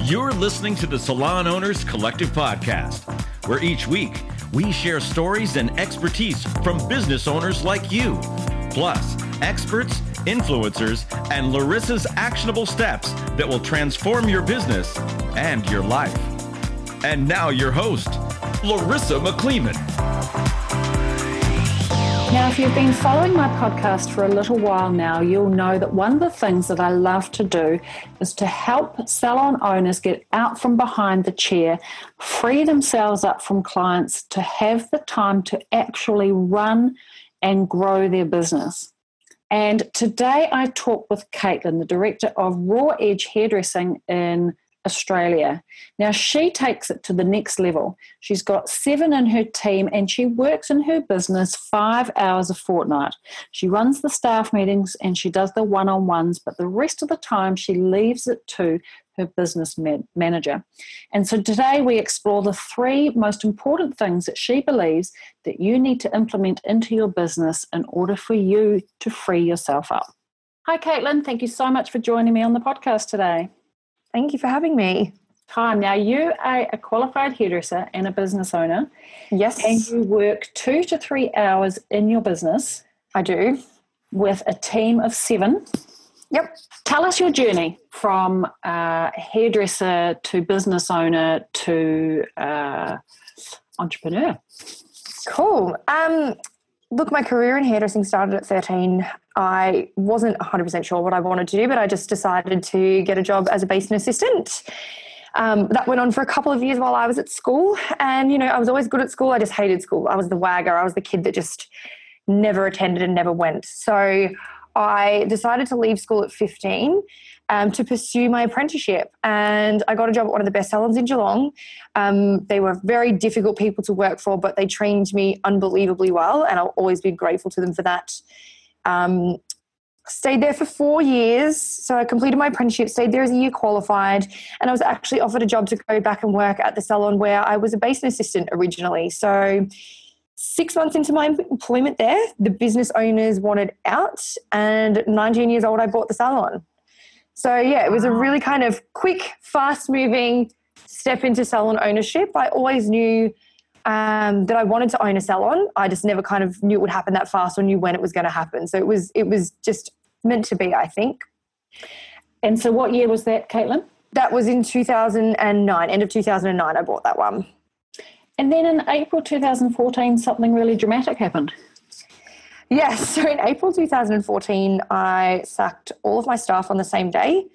You're listening to the Salon Owners Collective Podcast, where each week we share stories and expertise from business owners like you, plus experts, influencers, and Larissa's actionable steps that will transform your business and your life. And now your host, Larissa McCleeman. Now, if you've been following my podcast for a little while now, you'll know that one of the things that I love to do is to help salon owners get out from behind the chair, free themselves up from clients to have the time to actually run and grow their business. And today I talk with Caitlin, the director of Raw Edge Hairdressing in Australia. Now, she takes it to the next level. She's got 7 in her team and she works in her business 5 hours a fortnight. She runs the staff meetings and she does the one-on-ones, but the rest of the time she leaves it to her business manager. And so today we explore the 3 most important things that she believes that you need to implement into your business in order for you to free yourself up. Hi, Caitlin. Thank you so much for joining me on the podcast today. Thank you for having me. Hi. Now, you are a qualified hairdresser and a business owner. Yes. And you work 2 to 3 hours in your business. I do. With a team of 7. Yep. Tell us your journey from hairdresser to business owner to entrepreneur. Cool. Look, my career in hairdressing started at 13. I wasn't 100% sure what I wanted to do, but I just decided to get a job as a basin assistant. That went on for a couple of years while I was at school. And, you know, I was always good at school. I just hated school. I was the wagger. I was the kid that just never attended and never went. So I decided to leave school at 15 to pursue my apprenticeship. And I got a job at one of the best salons in Geelong. They were very difficult people to work for, but they trained me unbelievably well, and I'll always be grateful to them for that. Stayed there for 4 years. So I completed my apprenticeship, stayed there as a year qualified, and I was actually offered a job to go back and work at the salon where I was a basin assistant originally. So 6 months into my employment there, the business owners wanted out, and 19 years old, I bought the salon. So yeah, it was a really kind of quick, fast-moving step into salon ownership. I always knew that I wanted to own a salon. I just never kind of knew it would happen that fast or knew when it was going to happen. So it was just meant to be, I think. And so what year was that, Caitlin? That was in 2009, end of 2009 I bought that one. And then in April 2014, something really dramatic happened. Yes, so in April 2014, I sacked all of my staff on the same day.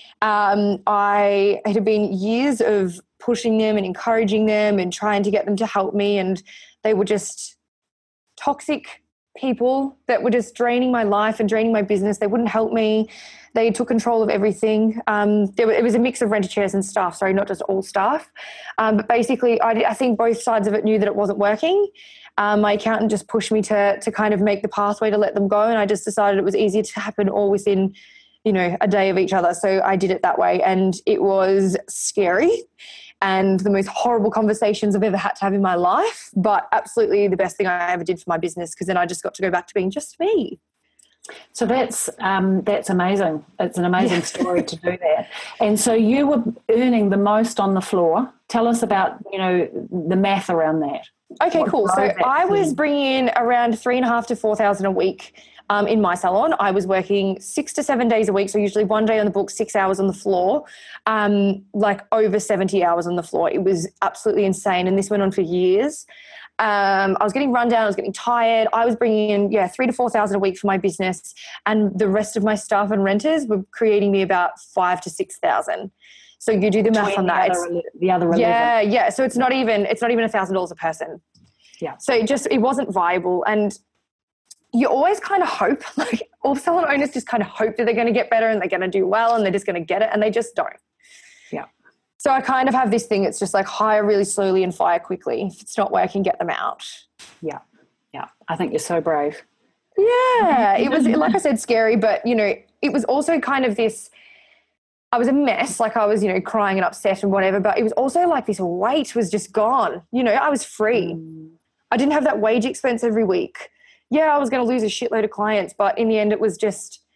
It had been years of pushing them and encouraging them and trying to get them to help me, and they were just toxic people that were just draining my life and draining my business. They wouldn't help me. They took control of everything. It was a mix of renter chairs and staff, sorry, not just all staff. But basically, I think both sides of it knew that it wasn't working. My accountant just pushed me to kind of make the pathway to let them go, and I just decided it was easier to happen all within, you know, a day of each other. So I did it that way, and it was scary and the most horrible conversations I've ever had to have in my life, but absolutely the best thing I ever did for my business, because then I just got to go back to being just me. So that's amazing. It's an amazing story to do that. And so you were earning the most on the floor. Tell us about, you know, the math around that. Okay, cool. So I was bringing in around 3,500 to 4,000 a week in my salon. I was working 6 to 7 days a week, so usually 1 day on the book, 6 hours on the floor, like over 70 hours on the floor. It was absolutely insane, and this went on for years. I was getting run down, I was getting tired. I was bringing in, 3,000 to 4,000 a week for my business, and the rest of my staff and renters were creating me about 5,000 to 6,000. So you do the math on that. The other 11. Yeah. So it's not even $1,000 a person. Yeah. So it wasn't viable, and you always kind of hope, like all salon owners just kind of hope that they're going to get better and they're going to do well and they're just going to get it, and they just don't. Yeah. So I kind of have this thing. It's just like hire really slowly and fire quickly. If it's not working, get them out. Yeah. I think you're so brave. Yeah. It was, like I said, scary, but, you know, it was also kind of this, I was a mess. Like I was, you know, crying and upset and whatever, but it was also like this weight was just gone. You know, I was free. I didn't have that wage expense every week. Yeah, I was going to lose a shitload of clients, but in the end it was just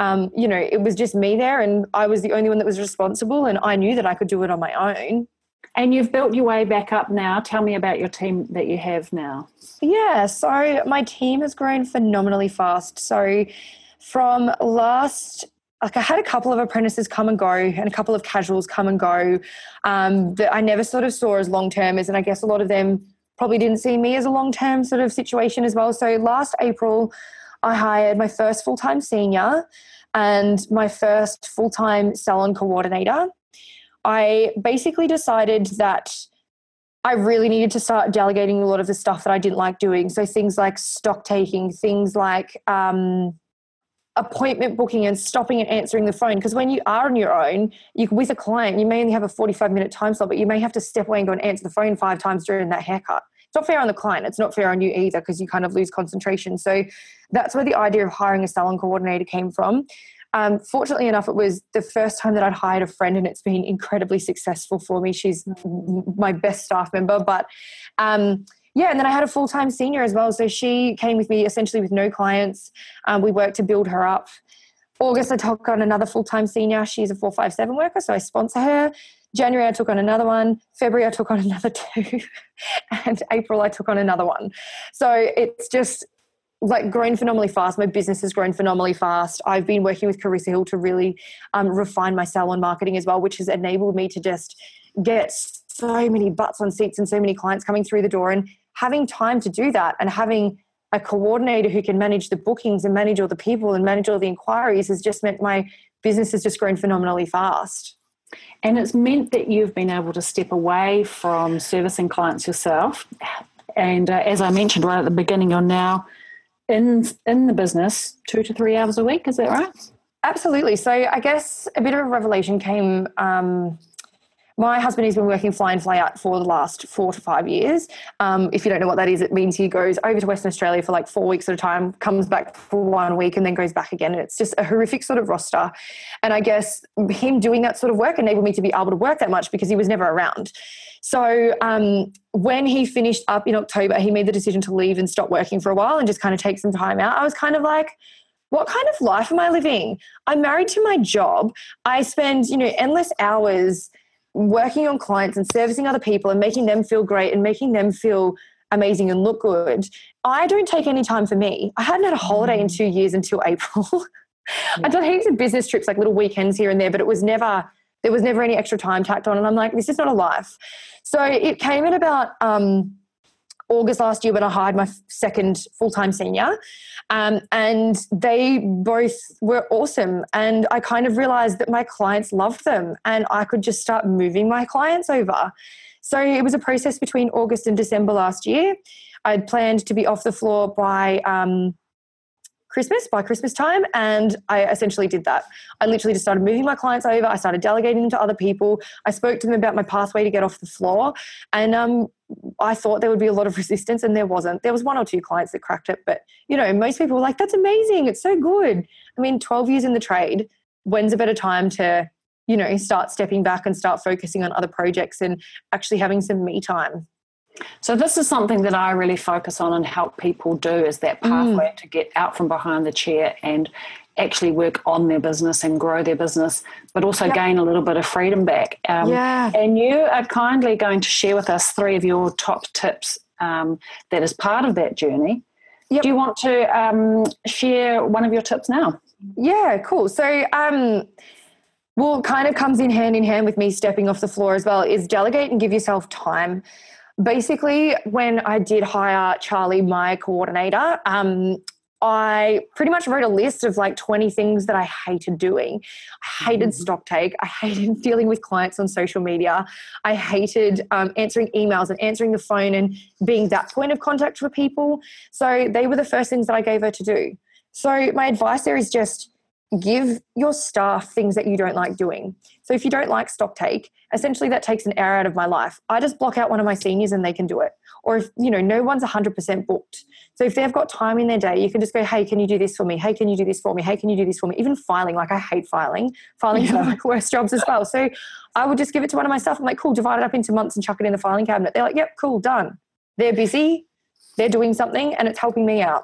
It was just me there, and I was the only one that was responsible, and I knew that I could do it on my own. And you've built your way back up now. Tell me about your team that you have now. Yeah, so my team has grown phenomenally fast. So from I had a couple of apprentices come and go and a couple of casuals come and go that I never sort of saw as long-termers, and I guess a lot of them probably didn't see me as a long-term sort of situation as well. So last April, I hired my first full-time senior and my first full-time salon coordinator. I basically decided that I really needed to start delegating a lot of the stuff that I didn't like doing. So things like stock taking, things like appointment booking and stopping and answering the phone. Because when you are on your own, with a client, you may only have a 45-minute time slot, but you may have to step away and go and answer the phone 5 times during that haircut. It's not fair on the client. It's not fair on you either, because you kind of lose concentration. So that's where the idea of hiring a salon coordinator came from. Fortunately enough, it was the first time that I'd hired a friend, and it's been incredibly successful for me. She's my best staff member. But and then I had a full-time senior as well. So she came with me essentially with no clients. We worked to build her up. August, I took on another full-time senior. She's a 457 worker, so I sponsor her. January, I took on another one. February, I took on another 2. And April, I took on another one. So it's just grown phenomenally fast. My business has grown phenomenally fast. I've been working with Carissa Hill to really refine my salon marketing as well, which has enabled me to just get so many butts on seats and so many clients coming through the door, and having time to do that and having a coordinator who can manage the bookings and manage all the people and manage all the inquiries has just meant my business has just grown phenomenally fast. And it's meant that you've been able to step away from servicing clients yourself. And as I mentioned right at the beginning, you're now in the business 2 to 3 hours a week. Is that right? Absolutely. So I guess a bit of a revelation came. My husband has been working fly in, fly out for the last 4 to 5 years. If you don't know what that is, it means he goes over to Western Australia for 4 weeks at a time, comes back for 1 week and then goes back again. And it's just a horrific sort of roster. And I guess him doing that sort of work enabled me to be able to work that much because he was never around. So when he finished up in October, he made the decision to leave and stop working for a while and just kind of take some time out. I was kind of like, what kind of life am I living? I'm married to my job. I spend, endless hours working on clients and servicing other people and making them feel great and making them feel amazing and look good. I don't take any time for me. I hadn't had a holiday in 2 years until April. I'd done heaps of business trips, little weekends here and there, but there was never any extra time tacked on. And I'm like, this is not a life. So it came at about August last year when I hired my second full-time senior. And they both were awesome. And I kind of realized that my clients loved them and I could just start moving my clients over. So it was a process between August and December last year. I'd planned to be off the floor by Christmas time, and I essentially did that. I literally just started moving my clients over. I started delegating them to other people. I spoke to them about my pathway to get off the floor, and I thought there would be a lot of resistance, and there wasn't. There was 1 or 2 clients that cracked it, but most people were like, that's amazing, it's so good. 12 years in the trade, when's a better time to start stepping back and start focusing on other projects and actually having some me time? So this is something that I really focus on and help people do, is that pathway to get out from behind the chair and actually work on their business and grow their business, but also gain a little bit of freedom back. And you are kindly going to share with us 3 of your top tips that is part of that journey. Do you want to share one of your tips now? Yeah, cool. So what kind of comes in hand with me stepping off the floor as well is delegate and give yourself time. Basically, when I did hire Charlie, my coordinator, I pretty much wrote a list of 20 things that I hated doing. I hated stock take. I hated dealing with clients on social media. I hated answering emails and answering the phone and being that point of contact for people. So they were the first things that I gave her to do. So my advice there is just give your staff things that you don't like doing. So if you don't like stock take, essentially that takes an hour out of my life. I just block out one of my seniors and they can do it. Or if, no one's 100% booked. So if they've got time in their day, you can just go, hey, can you do this for me? Hey, can you do this for me? Hey, can you do this for me? Even filing, I hate filing. Filing's one of my worst jobs as well. So I would just give it to one of my staff. I'm like, cool, divide it up into months and chuck it in the filing cabinet. They're like, yep, cool, done. They're busy. They're doing something and it's helping me out.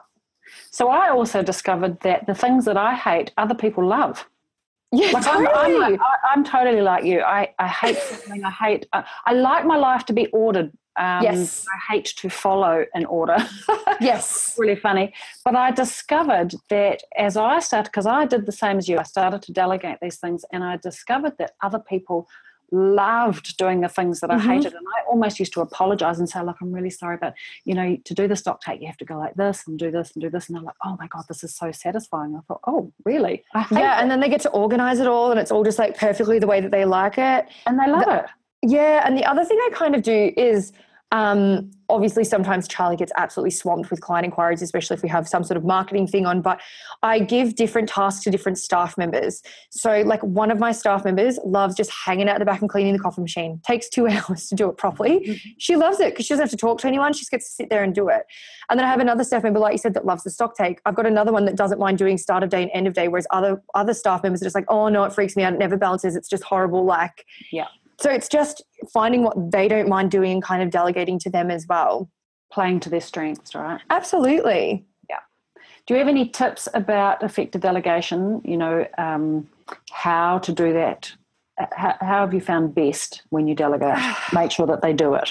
So I also discovered that the things that I hate, other people love. Yeah, Like totally. I'm totally like you. I hate something. I like my life to be ordered. Yes. I hate to follow an order. Yes. It's really funny. But I discovered that as I started, because I did the same as you, I started to delegate these things, and I discovered that other people loved doing the things that I hated. And I almost used to apologize and say, look, I'm really sorry, but to do the stock take, you have to go like this and do this and do this. And they're like, oh my God, this is so satisfying. I thought, oh, really? I hate Yeah. it. And then they get to organize it all, and it's all just like perfectly the way that they like it. And they love it. Yeah. And the other thing I kind of do is, obviously sometimes Charlie gets absolutely swamped with client inquiries, especially if we have some sort of marketing thing on, but I give different tasks to different staff members. So like one of my staff members loves just hanging out at the back and cleaning the coffee machine. Takes 2 hours to do it properly. She loves it because she doesn't have to talk to anyone. She just gets to sit there and do it. And then I have another staff member, like you said, that loves the stock take. I've got another one that doesn't mind doing start of day and end of day, whereas other staff members are just like, oh no, it freaks me out. It never balances. It's just horrible. Like, yeah. So it's just finding what they don't mind doing and kind of delegating to them as well. Playing to their strengths, right? Absolutely. Yeah. Do you have any tips about effective delegation? How to do that? How have you found best when you delegate? Make sure that they do it.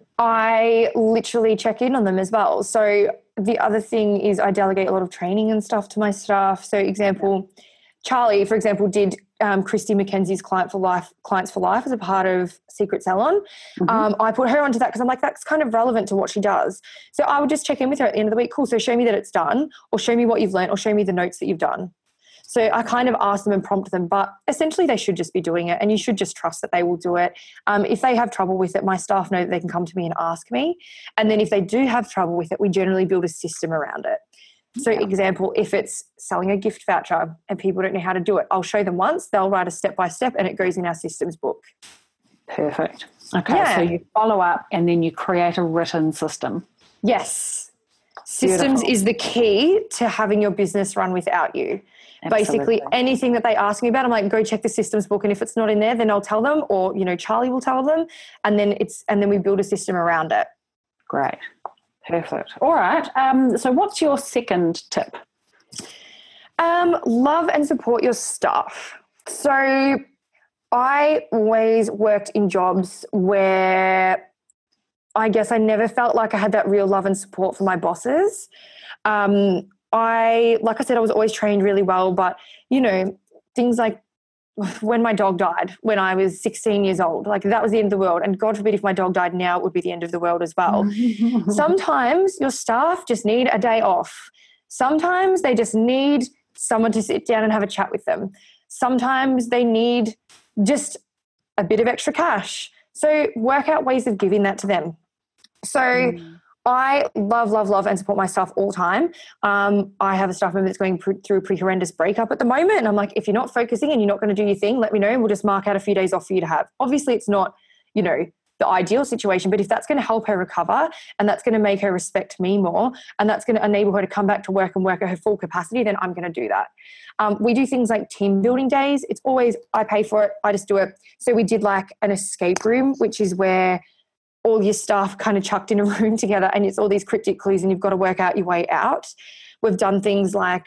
I literally check in on them as well. So the other thing is I delegate a lot of training and stuff to my staff. So example, Charlie, for example, did Christy McKenzie's Clients for Life as a part of Secret Salon. I put her onto that because I'm like, that's kind of relevant to what she does. So I would just check in with her at the end of the week. Cool. So show me that it's done, or show me what you've learned, or show me the notes that you've done. So I kind of ask them and prompt them, but essentially they should just be doing it, and you should just trust that they will do it. If they have trouble with it, my staff know that they can come to me and ask me. And then if they do have trouble with it, we generally build a system around it. So example, if it's selling a gift voucher and people don't know how to do it, I'll show them once, they'll write a step-by-step, and it goes in our systems book. Perfect. Okay, So you follow up and then you create a written system. Yes. Systems is the key to having your business run without you. Absolutely. Basically anything that they ask me about, I'm like, go check the systems book, and if it's not in there, then I'll tell them, or Charlie will tell them, and then we build a system around it. Great. Perfect. All right. So what's your second tip? Love and support your staff. So I always worked in jobs where I guess I never felt like I had that real love and support from my bosses. Like I said, I was always trained really well, but things like when my dog died when I was 16 years old, like that was the end of the world. And God forbid if my dog died now, it would be the end of the world as well. Sometimes your staff just need a day off. Sometimes they just need someone to sit down and have a chat with them. Sometimes they need just a bit of extra cash. So work out ways of giving that to them. So I love and support my staff all the time. I have a staff member that's going through a pretty horrendous breakup at the moment. And I'm like, if you're not focusing and you're not going to do your thing, let me know. We'll just mark out a few days off for you to have. Obviously, it's not, the ideal situation, but if that's going to help her recover and that's going to make her respect me more and that's going to enable her to come back to work and work at her full capacity, then I'm going to do that. We do things like team building days. It's always, I pay for it. I just do it. So we did like an escape room, which is where all your staff kind of chucked in a room together, and it's all these cryptic clues and you've got to work out your way out. We've done things like,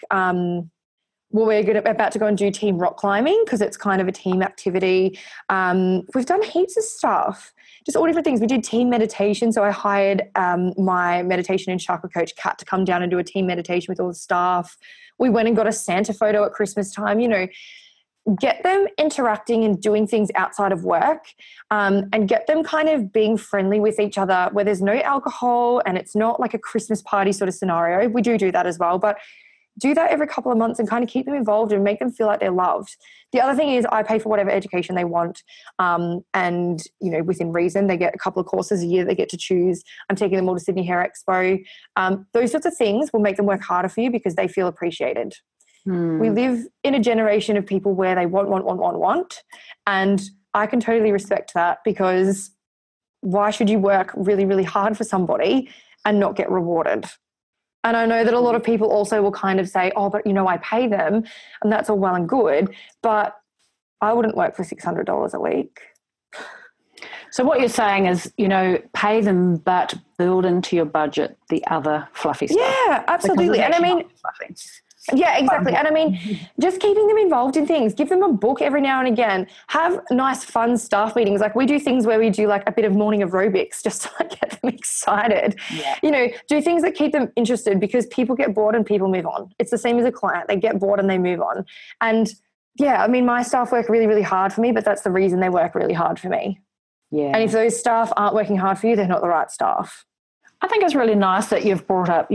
we're about to go and do team rock climbing because it's kind of a team activity. We've done heaps of stuff, just all different things. We did team meditation. So I hired my meditation and chakra coach, Kat, to come down and do a team meditation with all the staff. We went and got a Santa photo at Christmas time, get them interacting and doing things outside of work, and get them kind of being friendly with each other where there's no alcohol and it's not like a Christmas party sort of scenario. We do that as well, but do that every couple of months and kind of keep them involved and make them feel like they're loved. The other thing is I pay for whatever education they want. And, within reason, they get a couple of courses a year they get to choose. I'm taking them all to Sydney Hair Expo. Those sorts of things will make them work harder for you because they feel appreciated. We live in a generation of people where they want. And I can totally respect that, because why should you work really, really hard for somebody and not get rewarded? And I know that a lot of people also will kind of say, oh, but I pay them, and that's all well and good, but I wouldn't work for $600 a week. So what you're saying is, pay them, but build into your budget the other fluffy stuff. Yeah, absolutely. And I mean, yeah, exactly. And I mean, just keeping them involved in things, give them a book every now and again, have nice, fun staff meetings. Like we do things where we do like a bit of morning aerobics just to like get them excited, do things that keep them interested, because people get bored and people move on. It's the same as a client. They get bored and they move on. And yeah, I mean, my staff work really, really hard for me, but that's the reason they work really hard for me. Yeah. And if those staff aren't working hard for you, they're not the right staff. I think it's really nice that you've brought up,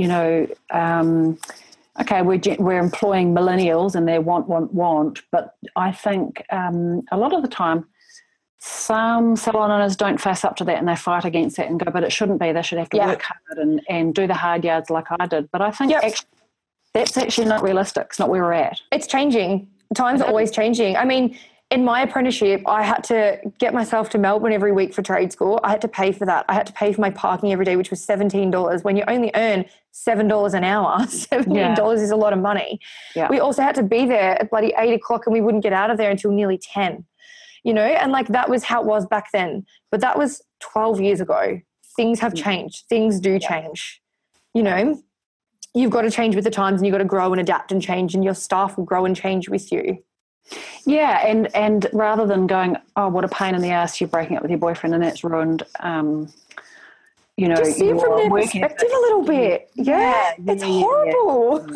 okay, we're employing millennials and they want, but I think a lot of the time some salon owners don't face up to that and they fight against it and go, but it shouldn't be. They should have to work hard and do the hard yards like I did. But I think that's actually not realistic. It's not where we're at. It's changing. Times are always changing. I mean, in my apprenticeship, I had to get myself to Melbourne every week for trade school. I had to pay for that. I had to pay for my parking every day, which was $17. When you only earn $7 an hour, $17 is a lot of money. Yeah. We also had to be there at bloody 8 o'clock and we wouldn't get out of there until nearly 10, and like that was how it was back then. But that was 12 years ago. Things have changed. Things do change. You've got to change with the times and you've got to grow and adapt and change, and your staff will grow and change with you. Yeah, and rather than going, oh, what a pain in the ass, you're breaking up with your boyfriend and that's ruined, just see it from their perspective a little bit. Yeah, it's horrible.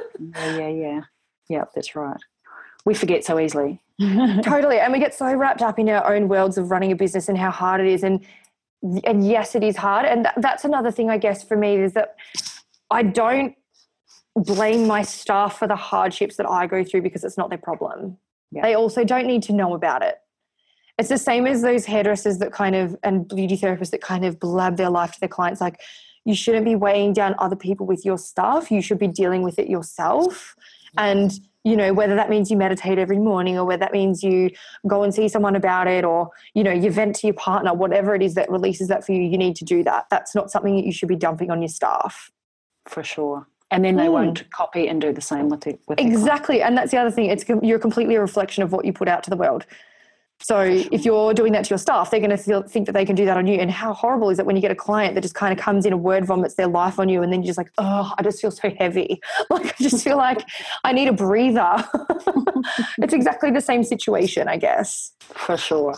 Yeah, that's right. We forget so easily. Totally, and we get so wrapped up in our own worlds of running a business and how hard it is, and yes, it is hard, and that's another thing, I guess, for me, is that I don't blame my staff for the hardships that I go through, because it's not their problem. Yeah. They also don't need to know about it. It's the same as those hairdressers and beauty therapists that kind of blab their life to their clients. Like, you shouldn't be weighing down other people with your stuff. You should be dealing with it yourself. And, whether that means you meditate every morning, or whether that means you go and see someone about it, or, you vent to your partner, whatever it is that releases that for you, you need to do that. That's not something that you should be dumping on your staff. For sure. And then they won't copy and do the same with it. Exactly. And that's the other thing. You're completely a reflection of what you put out to the world. So if you're doing that to your staff, they're going to think that they can do that on you. And how horrible is it when you get a client that just kind of comes in and word vomits their life on you, and then you're just like, oh, I just feel so heavy. Like, I just feel like I need a breather. It's exactly the same situation, I guess. For sure.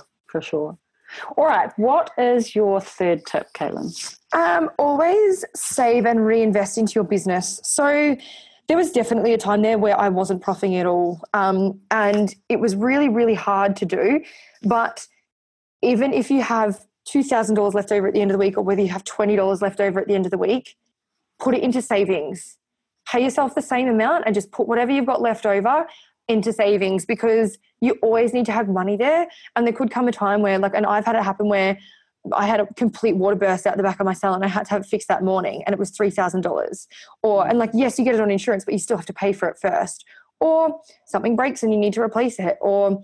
All right. What is your third tip, Caitlin? Always save and reinvest into your business. So there was definitely a time there where I wasn't profiting at all. And it was really, really hard to do. But even if you have $2,000 left over at the end of the week, or whether you have $20 left over at the end of the week, put it into savings. Pay yourself the same amount and just put whatever you've got left over into savings, because you always need to have money there. And there could come a time where, and I've had it happen where I had a complete water burst out the back of my salon and I had to have it fixed that morning, and it was $3,000. Yes, you get it on insurance, but you still have to pay for it first. Or something breaks and you need to replace it. Or,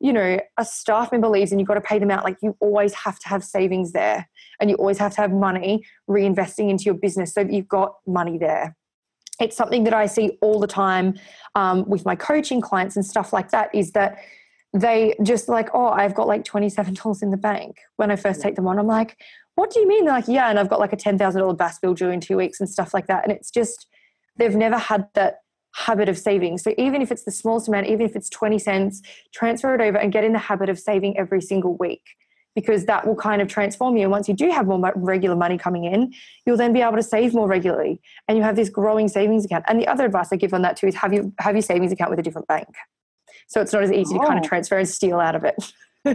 a staff member leaves and you've got to pay them out. Like, you always have to have savings there, and you always have to have money reinvesting into your business so that you've got money there. It's something that I see all the time with my coaching clients and stuff like that, is that they just I've got $27 in the bank. When I first take them on, I'm like, what do you mean? They're like, yeah, and I've got a $10,000 BAS bill due in 2 weeks and stuff like that. And it's just, they've never had that habit of saving. So even if it's the smallest amount, even if it's 20 cents, transfer it over and get in the habit of saving every single week, because that will kind of transform you. And once you do have more regular money coming in, you'll then be able to save more regularly, and you have this growing savings account. And the other advice I give on that too is have your savings account with a different bank. So it's not as easy to kind of transfer and steal out of it.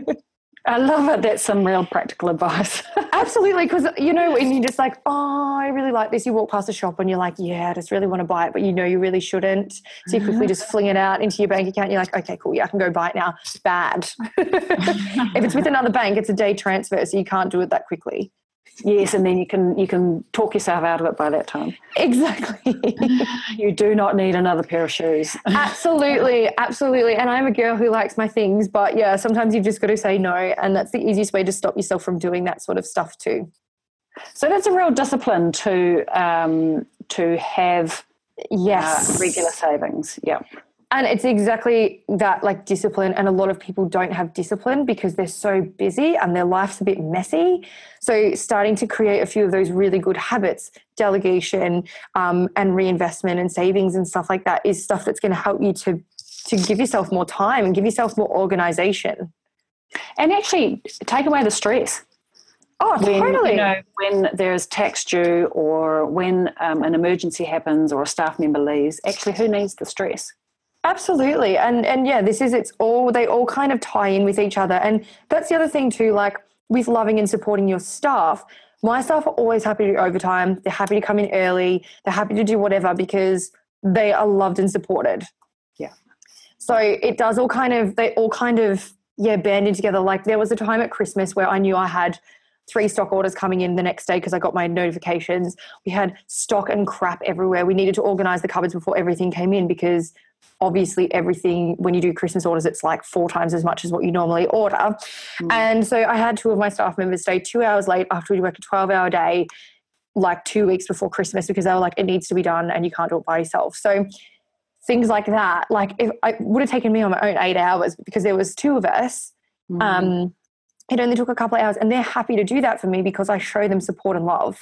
I love it. That's some real practical advice. Absolutely. Because, when you're just like, oh, I really like this. You walk past a shop and you're like, yeah, I just really want to buy it, but you really shouldn't. So you quickly just fling it out into your bank account. And you're like, okay, cool. Yeah, I can go buy it now. Bad. If it's with another bank, it's a day transfer, so you can't do it that quickly. Yes, and then you can talk yourself out of it by that time. Exactly. You do not need another pair of shoes. Absolutely. And I'm a girl who likes my things, but yeah, sometimes you've just got to say no, and that's the easiest way to stop yourself from doing that sort of stuff too. So that's a real discipline to have regular savings. Yeah. And it's exactly that, like discipline. And a lot of people don't have discipline because they're so busy and their life's a bit messy. So starting to create a few of those really good habits, delegation and reinvestment and savings and stuff like that is stuff that's going to help you to give yourself more time and give yourself more organization. And actually take away the stress. Oh, totally. When there's tax due or when an emergency happens or a staff member leaves, actually who needs the stress? Absolutely. And yeah, they all kind of tie in with each other. And that's the other thing too, like with loving and supporting your staff. My staff are always happy to do overtime. They're happy to come in early. They're happy to do whatever because they are loved and supported. Yeah. So they all kind of band in together. Like there was a time at Christmas where I knew I had 3 stock orders coming in the next day because I got my notifications. We had stock and crap everywhere. We needed to organize the cupboards before everything came in because obviously everything, when you do Christmas orders, it's like 4 times as much as what you normally order. And so I had 2 of my staff members stay 2 hours late after we worked a 12-hour day, like 2 weeks before Christmas, because they were like, it needs to be done and you can't do it by yourself. So things like that, like if I would have taken me on my own 8 hours because there was 2 of us, it only took a couple of hours, and they're happy to do that for me because I show them support and love.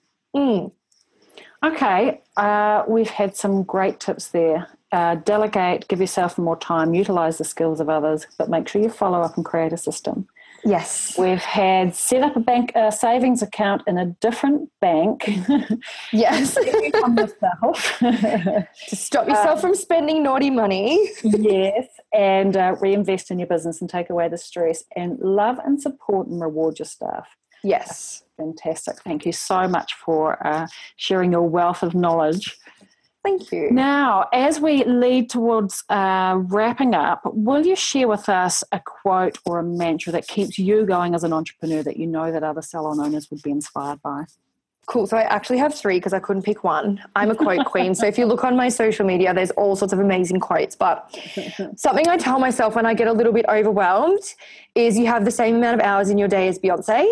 Okay, we've had some great tips there. Delegate, give yourself more time, utilize the skills of others, but make sure you follow up and create a system. Yes. We've had set up a savings account in a different bank. Yes. On yourself. To stop yourself from spending naughty money. Yes, and reinvest in your business and take away the stress, and love and support and reward your staff. Yes. Fantastic. Thank you so much for sharing your wealth of knowledge. Thank you. Now, as we lead towards wrapping up, will you share with us a quote or a mantra that keeps you going as an entrepreneur that you know that other salon owners would be inspired by? Cool. So I actually have 3 because I couldn't pick one. I'm a quote queen. So if you look on my social media, there's all sorts of amazing quotes. But something I tell myself when I get a little bit overwhelmed is you have the same amount of hours in your day as Beyonce.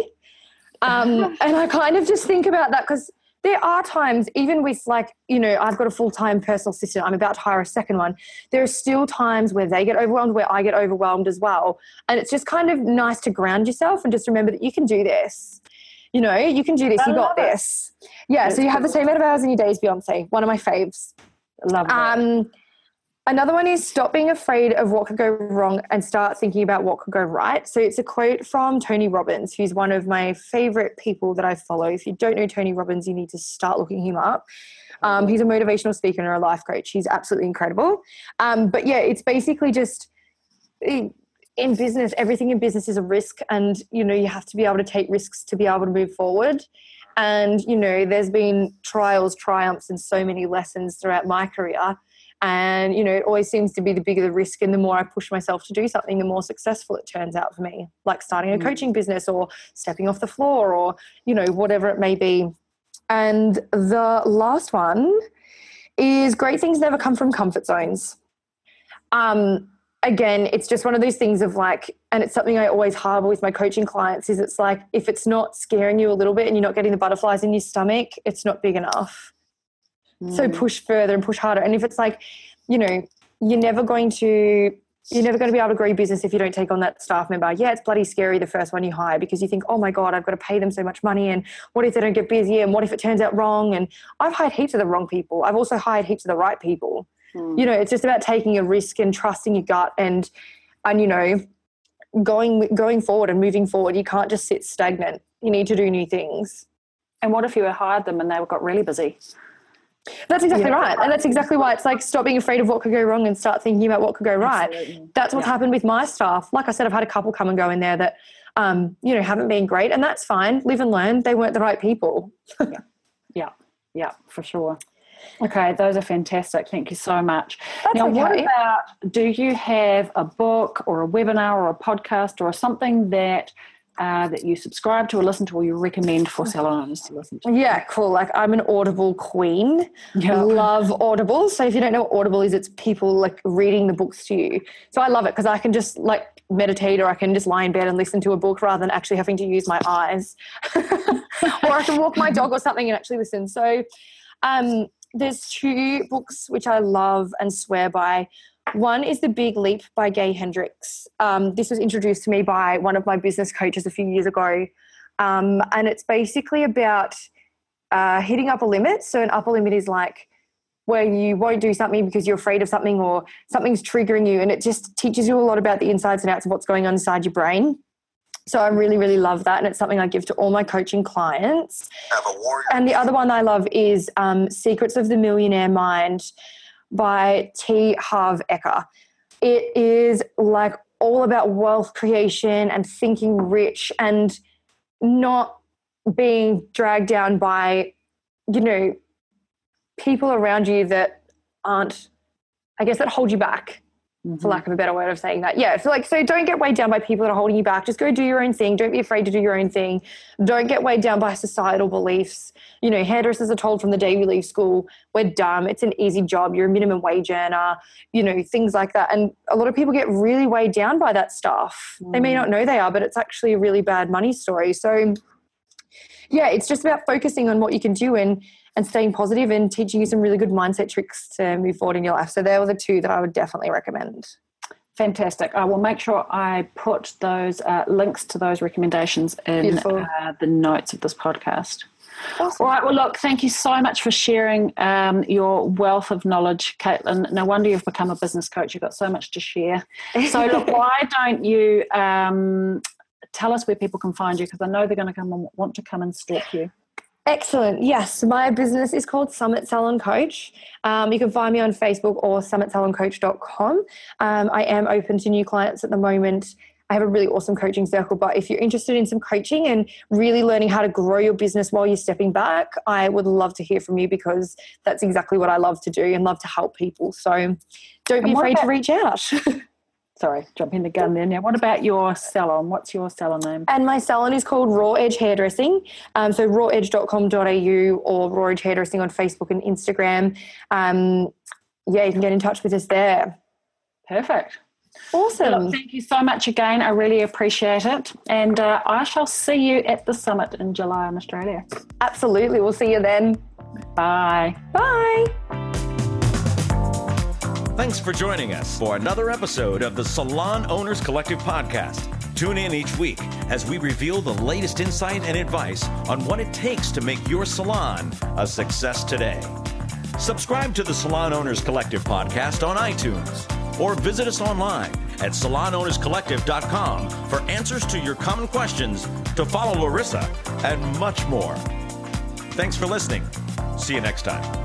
And I kind of just think about that because there are times, even with like, I've got a full-time personal assistant. I'm about to hire a second one. There are still times where they get overwhelmed, where I get overwhelmed as well. And it's just kind of nice to ground yourself and just remember that you can do this. You can do this. You got this. Yeah, so you have the same amount of hours in your day as Beyonce. One of my faves. Love that. Another one is stop being afraid of what could go wrong and start thinking about what could go right. So it's a quote from Tony Robbins, who's one of my favorite people that I follow. If you don't know Tony Robbins, you need to start looking him up. He's a motivational speaker and a life coach. He's absolutely incredible. But yeah, it's basically just in business, everything in business is a risk, and, you have to be able to take risks to be able to move forward. And, there's been trials, triumphs, and so many lessons throughout my career. And, it always seems to be the bigger the risk, and the more I push myself to do something, the more successful it turns out for me, like starting a coaching business or stepping off the floor or, whatever it may be. And the last one is great things never come from comfort zones. Again, it's just one of those things of like, and it's something I always harbor with my coaching clients, is it's like, if it's not scaring you a little bit and you're not getting the butterflies in your stomach, it's not big enough. So push further and push harder. And if it's like, you're never going to be able to grow your business if you don't take on that staff member. Yeah, it's bloody scary the first one you hire because you think, oh my God, I've got to pay them so much money, and what if they don't get busy, and what if it turns out wrong? And I've hired heaps of the wrong people. I've also hired heaps of the right people. It's just about taking a risk and trusting your gut and going forward and moving forward. You can't just sit stagnant. You need to do new things. And what if you hired them and they got really busy? That's exactly right. And that's exactly why it's like, stop being afraid of what could go wrong and start thinking about what could go right. Absolutely. That's what's happened with my staff. Like I said, I've had a couple come and go in there that, haven't been great, and that's fine. Live and learn. They weren't the right people. Yeah, for sure. Okay, those are fantastic. Thank you so much. That's now, okay. What about, do you have a book or a webinar or a podcast or something that you subscribe to or listen to, or you recommend for salon owners to listen to? Yeah, cool. Like, I'm an Audible queen. Yeah. Love Audible. So if you don't know what Audible is, it's people like reading the books to you. So I love it because I can just like meditate, or I can just lie in bed and listen to a book rather than actually having to use my eyes. Or I can walk my dog or something and actually listen. So there's 2 books which I love and swear by. One is The Big Leap by Gay Hendricks. This was introduced to me by one of my business coaches a few years ago. And it's basically about hitting upper limits. So an upper limit is like where you won't do something because you're afraid of something or something's triggering you, and it just teaches you a lot about the insides and outs of what's going on inside your brain. So I really, really love that, and it's something I give to all my coaching clients. And the other one I love is Secrets of the Millionaire Mind by T. Harv Eker. It is like all about wealth creation and thinking rich and not being dragged down by, people around you that aren't, I guess, that hold you back, for lack of a better way of saying that. Yeah, so don't get weighed down by people that are holding you back. Just go do your own thing. Don't be afraid to do your own thing. Don't get weighed down by societal beliefs. Hairdressers are told from the day we leave school, we're dumb. It's an easy job. You're a minimum wage earner, things like that. And a lot of people get really weighed down by that stuff. They may not know they are, but it's actually a really bad money story. So yeah, it's just about focusing on what you can do and staying positive and teaching you some really good mindset tricks to move forward in your life. So there were the two that I would definitely recommend. Fantastic. I will make sure I put those links to those recommendations in the notes of this podcast. Awesome. All right. Well, look, thank you so much for sharing your wealth of knowledge, Caitlin. No wonder you've become a business coach. You've got so much to share. So look, why don't you tell us where people can find you, because I know they're going to want to come and stalk you. Excellent. Yes, my business is called Summit Salon Coach. You can find me on Facebook or summitsaloncoach.com. I am open to new clients at the moment. I have a really awesome coaching circle, but if you're interested in some coaching and really learning how to grow your business while you're stepping back, I would love to hear from you, because that's exactly what I love to do and love to help people. So don't be afraid to reach out. Sorry, jumping the gun there. Now, what about your salon? What's your salon name? And my salon is called Raw Edge Hairdressing. So rawedge.com.au or Raw Edge Hairdressing on Facebook and Instagram. You can get in touch with us there. Perfect. Awesome. Well, thank you so much again. I really appreciate it. And I shall see you at the summit in July in Australia. Absolutely. We'll see you then. Bye. Bye. Thanks for joining us for another episode of the Salon Owners Collective podcast. Tune in each week as we reveal the latest insight and advice on what it takes to make your salon a success today. Subscribe to the Salon Owners Collective podcast on iTunes or visit us online at salonownerscollective.com for answers to your common questions, to follow Larissa, and much more. Thanks for listening. See you next time.